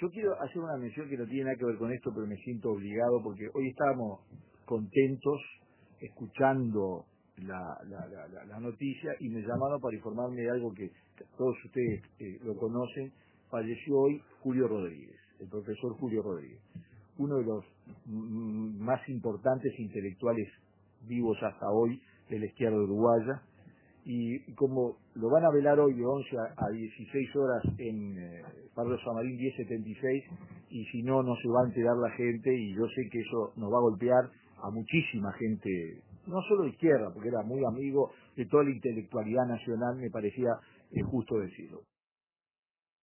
Yo quiero hacer una mención que no tiene nada que ver con esto, pero me siento obligado porque hoy estábamos contentos escuchando la noticia y me llamaron para informarme de algo que todos ustedes lo conocen. Falleció hoy Julio Rodríguez, el profesor Julio Rodríguez, uno de los más importantes intelectuales vivos hasta hoy de la izquierda uruguaya, y como lo van a velar hoy de 11 a 16 horas en Barrio Samarín 1076, y si no, no se va a enterar la gente, y yo sé que eso nos va a golpear a muchísima gente, no solo de izquierda, porque era muy amigo de toda la intelectualidad nacional, me parecía justo decirlo.